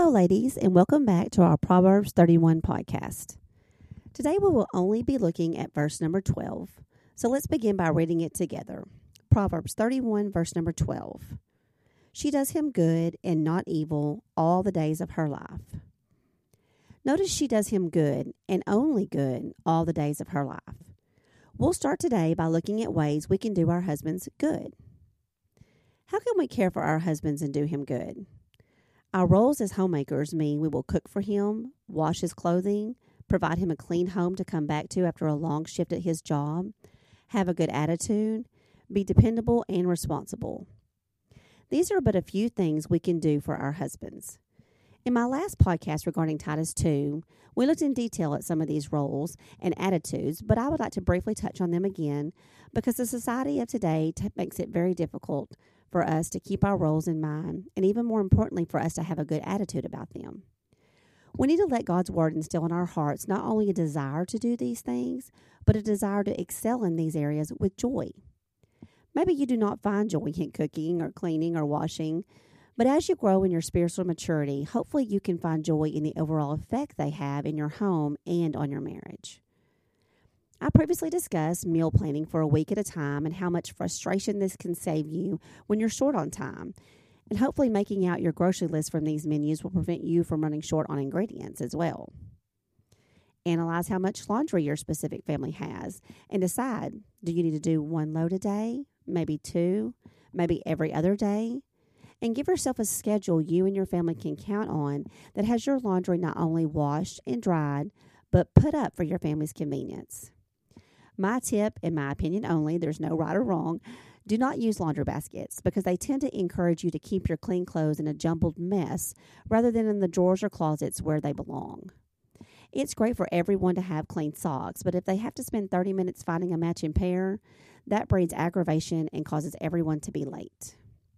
Hello, ladies, and welcome back to our Proverbs 31 podcast. Today we will only be looking at verse number 12. So let's begin by reading it together. Proverbs 31, verse number 12. She does him good and not evil all the days of her life. Notice she does him good and only good all the days of her life. We'll start today by looking at ways we can do our husbands good. How can we care for our husbands and do him good? Our roles as homemakers mean we will cook for him, wash his clothing, provide him a clean home to come back to after a long shift at his job, have a good attitude, be dependable and responsible. These are but a few things we can do for our husbands. In my last podcast regarding Titus 2, we looked in detail at some of these roles and attitudes, but I would like to briefly touch on them again because the society of today makes it very difficult for us to keep our roles in mind, and even more importantly, for us to have a good attitude about them. We need to let God's word instill in our hearts not only a desire to do these things, but a desire to excel in these areas with joy. Maybe you do not find joy in cooking or cleaning or washing, but as you grow in your spiritual maturity, hopefully you can find joy in the overall effect they have in your home and on your marriage. I previously discussed meal planning for a week at a time and how much frustration this can save you when you're short on time. And hopefully making out your grocery list from these menus will prevent you from running short on ingredients as well. Analyze how much laundry your specific family has and decide, do you need to do 1 load a day, maybe 2, maybe every other day? And give yourself a schedule you and your family can count on that has your laundry not only washed and dried, but put up for your family's convenience. My tip, in my opinion only, there's no right or wrong, do not use laundry baskets because they tend to encourage you to keep your clean clothes in a jumbled mess rather than in the drawers or closets where they belong. It's great for everyone to have clean socks, but if they have to spend 30 minutes finding a matching pair, that breeds aggravation and causes everyone to be late.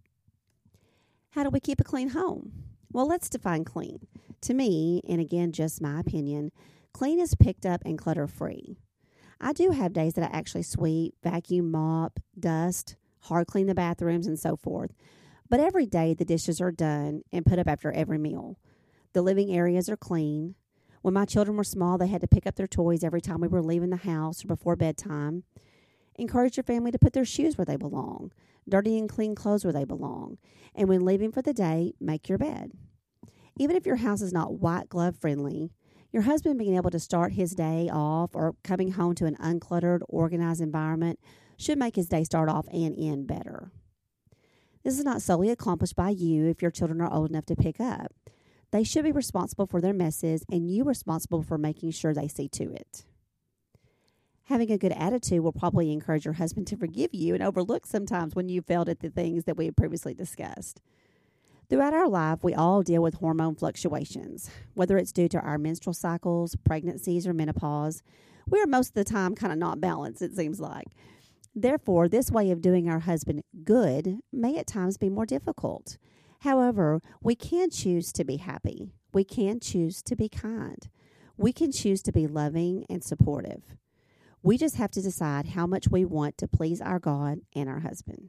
How do we keep a clean home? Well, let's define clean. To me, and again, just my opinion, clean is picked up and clutter-free. I do have days that I actually sweep, vacuum, mop, dust, hard clean the bathrooms, and so forth. But every day the dishes are done and put up after every meal. The living areas are clean. When my children were small, they had to pick up their toys every time we were leaving the house or before bedtime. Encourage your family to put their shoes where they belong, dirty and clean clothes where they belong. And when leaving for the day, make your bed. Even if your house is not white glove friendly, your husband being able to start his day off or coming home to an uncluttered, organized environment should make his day start off and end better. This is not solely accomplished by you if your children are old enough to pick up. They should be responsible for their messes and you responsible for making sure they see to it. Having a good attitude will probably encourage your husband to forgive you and overlook sometimes when you failed at the things that we had previously discussed. Throughout our life, we all deal with hormone fluctuations. Whether it's due to our menstrual cycles, pregnancies, or menopause, we are most of the time kind of not balanced, it seems like. Therefore, this way of doing our husband good may at times be more difficult. However, we can choose to be happy. We can choose to be kind. We can choose to be loving and supportive. We just have to decide how much we want to please our God and our husband.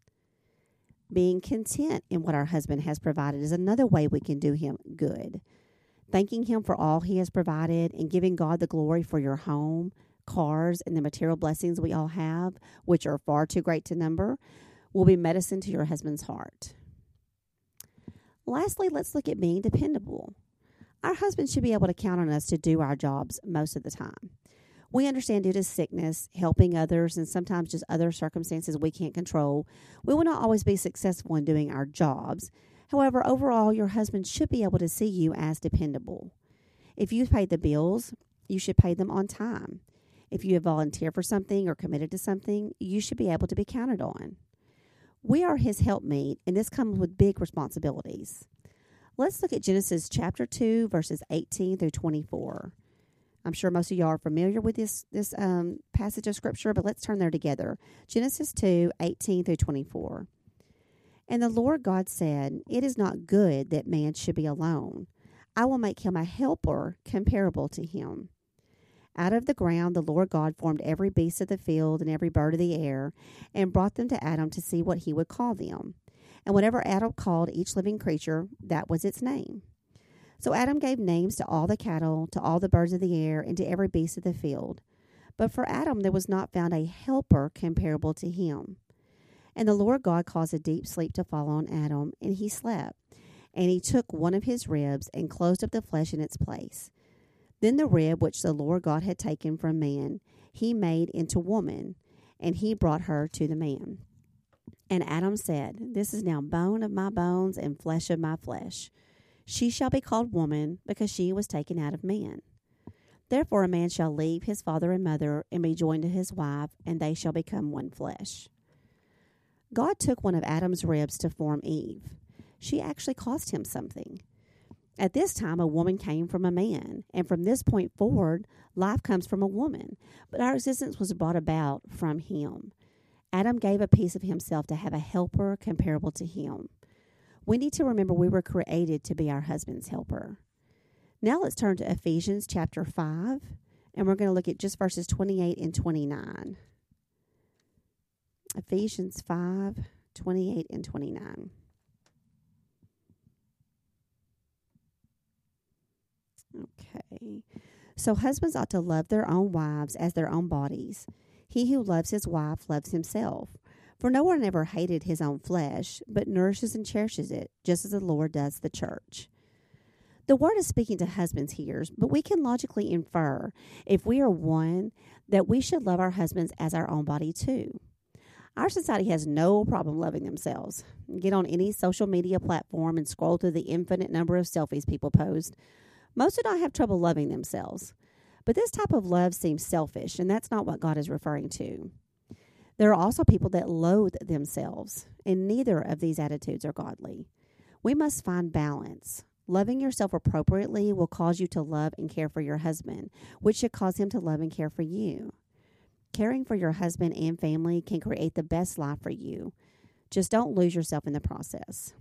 Being content in what our husband has provided is another way we can do him good. Thanking him for all he has provided and giving God the glory for your home, cars, and the material blessings we all have, which are far too great to number, will be medicine to your husband's heart. Lastly, let's look at being dependable. Our husband should be able to count on us to do our jobs most of the time. We understand due to sickness, helping others, and sometimes just other circumstances we can't control, we will not always be successful in doing our jobs. However, overall, your husband should be able to see you as dependable. If you paid the bills, you should pay them on time. If you have volunteered for something or committed to something, you should be able to be counted on. We are his helpmeet, and this comes with big responsibilities. Let's look at Genesis chapter 2, verses 18 through 24. I'm sure most of you are familiar with this passage of Scripture, but let's turn there together. Genesis 2, 18 through 24. And the Lord God said, "It is not good that man should be alone. I will make him a helper comparable to him." Out of the ground the Lord God formed every beast of the field and every bird of the air, and brought them to Adam to see what he would call them. And whatever Adam called each living creature, that was its name. So Adam gave names to all the cattle, to all the birds of the air, and to every beast of the field. But for Adam there was not found a helper comparable to him. And the Lord God caused a deep sleep to fall on Adam, and he slept. And he took one of his ribs and closed up the flesh in its place. Then the rib which the Lord God had taken from man, he made into woman, and he brought her to the man. And Adam said, This is now bone of my bones and flesh of my flesh. She shall be called woman, because she was taken out of man. Therefore a man shall leave his father and mother and be joined to his wife, and they shall become one flesh. God took one of Adam's ribs to form Eve. She actually cost him something. At this time, a woman came from a man, and from this point forward, life comes from a woman, but our existence was brought about from him. Adam gave a piece of himself to have a helper comparable to him. We need to remember we were created to be our husband's helper. Now let's turn to Ephesians chapter 5, and we're going to look at just verses 28 and 29. Ephesians 5, 28 and 29. Okay. So husbands ought to love their own wives as their own bodies. He who loves his wife loves himself. For no one ever hated his own flesh, but nourishes and cherishes it, just as the Lord does the church. The word is speaking to husbands here, but we can logically infer, if we are one, that we should love our husbands as our own body too. Our society has no problem loving themselves. Get on any social media platform and scroll through the infinite number of selfies people post. Most do not have trouble loving themselves. But this type of love seems selfish, and that's not what God is referring to. There are also people that loathe themselves, and neither of these attitudes are godly. We must find balance. Loving yourself appropriately will cause you to love and care for your husband, which should cause him to love and care for you. Caring for your husband and family can create the best life for you. Just don't lose yourself in the process.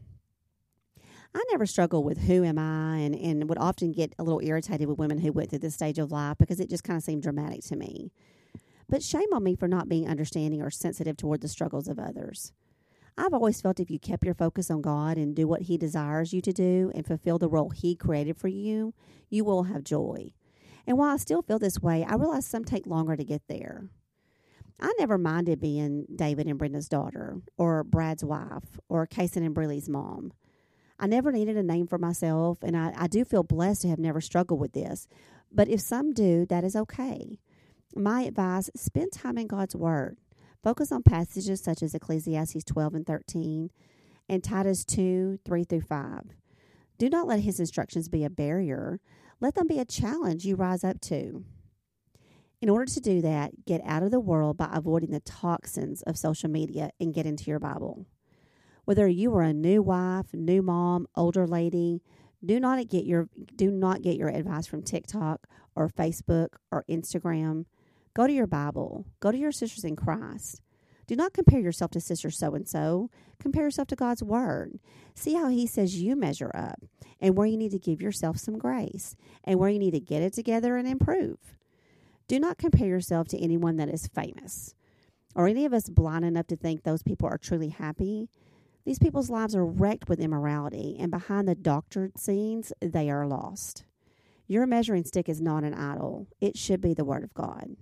I never struggled with who am I and would often get a little irritated with women who went through this stage of life because it just kind of seemed dramatic to me. But shame on me for not being understanding or sensitive toward the struggles of others. I've always felt if you kept your focus on God and do what He desires you to do and fulfill the role He created for you, you will have joy. And while I still feel this way, I realize some take longer to get there. I never minded being David and Brenda's daughter, or Brad's wife, or Kason and Briley's mom. I never needed a name for myself, and I do feel blessed to have never struggled with this. But if some do, that is okay. My advice, spend time in God's Word. Focus on passages such as Ecclesiastes 12 and 13 and Titus 2, 3 through 5. Do not let His instructions be a barrier. Let them be a challenge you rise up to. In order to do that, get out of the world by avoiding the toxins of social media and get into your Bible. Whether you are a new wife, new mom, older lady, do not get your advice from TikTok or Facebook or Instagram. Go to your Bible. Go to your sisters in Christ. Do not compare yourself to sister so-and-so. Compare yourself to God's Word. See how He says you measure up and where you need to give yourself some grace and where you need to get it together and improve. Do not compare yourself to anyone that is famous or any of us blind enough to think those people are truly happy. These people's lives are wrecked with immorality, and behind the doctored scenes, they are lost. Your measuring stick is not an idol. It should be the Word of God.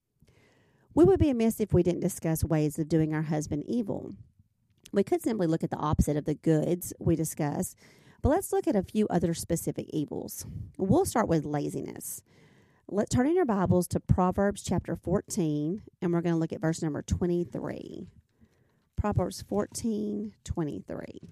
We would be amiss if we didn't discuss ways of doing our husband evil. We could simply look at the opposite of the goods we discuss, but let's look at a few other specific evils. We'll start with laziness. Let's turn in your Bibles to Proverbs chapter 14, and we're going to look at verse number 23. Proverbs 14:23.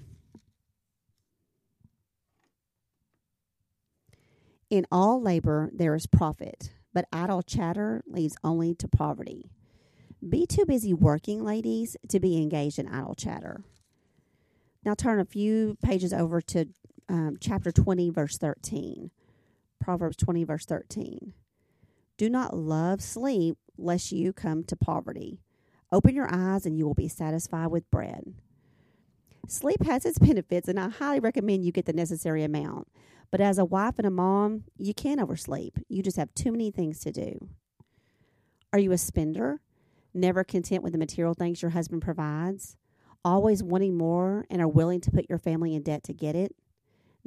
In all labor there is profit, but idle chatter leads only to poverty. Be too busy working, ladies, to be engaged in idle chatter. Now turn a few pages over to chapter 20, verse 13. Proverbs 20, verse 13. Do not love sleep, lest you come to poverty. Open your eyes, and you will be satisfied with bread. Sleep has its benefits, and I highly recommend you get the necessary amount. But as a wife and a mom, you can't oversleep. You just have too many things to do. Are you a spender? Never content with the material things your husband provides? Always wanting more and are willing to put your family in debt to get it?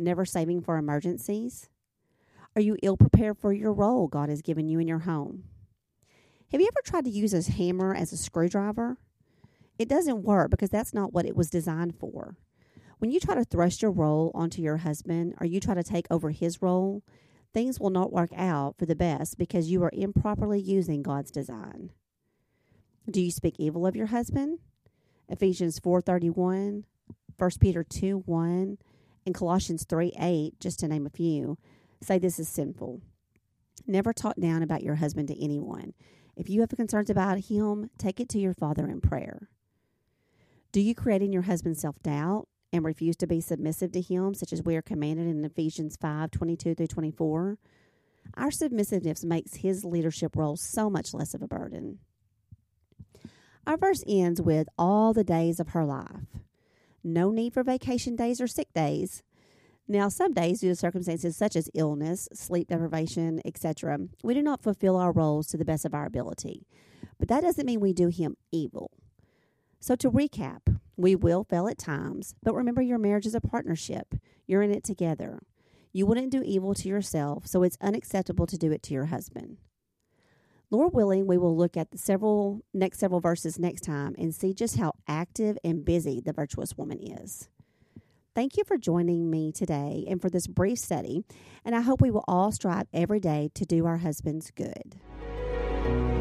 never saving for emergencies? Are you ill prepared for your role God has given you in your home? Have you ever tried to use a hammer as a screwdriver? It doesn't work because that's not what it was designed for. When you try to thrust your role onto your husband or you try to take over his role, things will not work out for the best because you are improperly using God's design. Do you speak evil of your husband? Ephesians 4:31, 1 Peter 2:1, and Colossians 3:8, just to name a few, say this is sinful. Never talk down about your husband to anyone. If you have concerns about him, take it to your Father in prayer. Do you create in your husband self-doubt and refuse to be submissive to him, such as we are commanded in Ephesians 5:22-24? Our submissiveness makes his leadership role so much less of a burden. Our verse ends with all the days of her life. No need for vacation days or sick days. Now, some days, due to circumstances such as illness, sleep deprivation, etc., we do not fulfill our roles to the best of our ability. But that doesn't mean we do him evil. So to recap, we will fail at times, but remember your marriage is a partnership. You're in it together. You wouldn't do evil to yourself, so it's unacceptable to do it to your husband. Lord willing, we will look at the next several verses next time and see just how active and busy the virtuous woman is. Thank you for joining me today and for this brief study, and I hope we will all strive every day to do our husbands good.